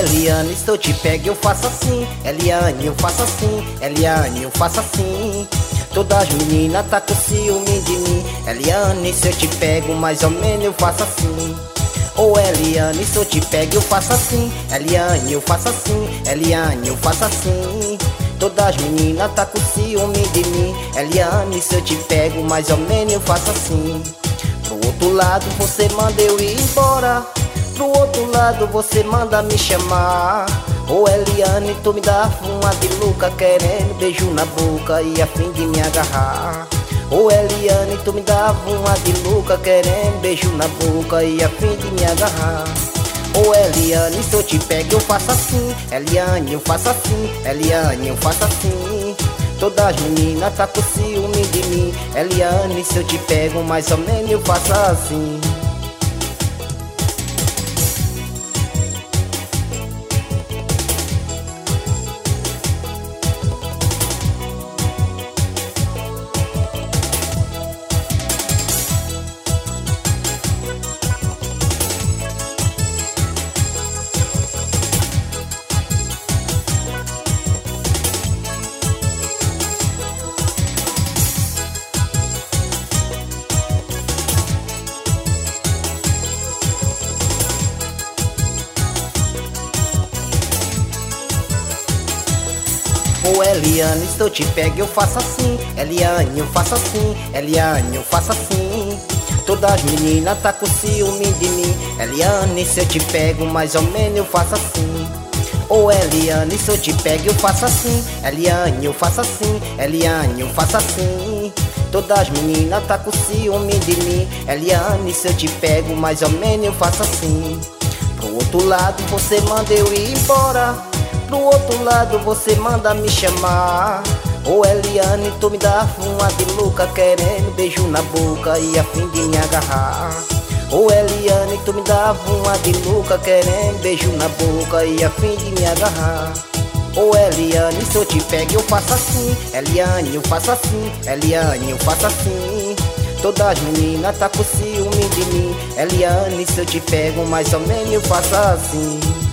Eliane, se eu te pego eu faço assim. Eliane, eu faço assim. Eliane, eu faço assim. Todas as meninas tá com ciúme de mim. Eliane, se eu te pego mais ou menos eu faço assim. Ô Eliane, se eu te pego eu faço assim. Eliane, eu faço assim. Eliane, eu faço assim. Todas as meninas tá com ciúme de mim. Eliane, se eu te pego mais ou menos eu faço assim. Pro outro lado você manda eu ir embora. Pro outro lado você manda me chamar. Ô Eliane, tu me dá uma de louca, querendo beijo na boca e a fim de me agarrar. Ô Eliane, tu me dá uma de louca, querendo beijo na boca e a fim de me agarrar. Ô Eliane, se eu te pego eu faço assim. Eliane, eu faço assim. Eliane, eu faço assim. Todas as meninas tá com ciúme de mim. Eliane, se eu te pego mais ou menos eu faço assim. Ô Eliane, se eu te pego eu faço assim. Eliane, eu faço assim. Eliane, eu faço assim. Todas as meninas tá com ciúme de mim. Eliane, se eu te pego mais ou menos eu faço assim. Ô Eliane, se eu te pego eu faço assim. Eliane, eu faço assim. Eliane, eu faço assim. Todas as meninas tá com ciúme de mim. Eliane, se eu te pego mais ou menos eu faço assim. Pro outro lado você manda eu ir embora. Pro outro lado você manda me chamar. Ô Eliane, tu me dá uma de louca, querendo beijo na boca e a fim de me agarrar. Ô Eliane, tu me dá uma de louca, querendo beijo na boca e a fim de me agarrar. Ô Eliane, se eu te pego eu faço assim. Eliane, eu faço assim. Eliane, eu faço assim. Todas as meninas tá com ciúme de mim. Eliane, se eu te pego mais ou menos eu faço assim.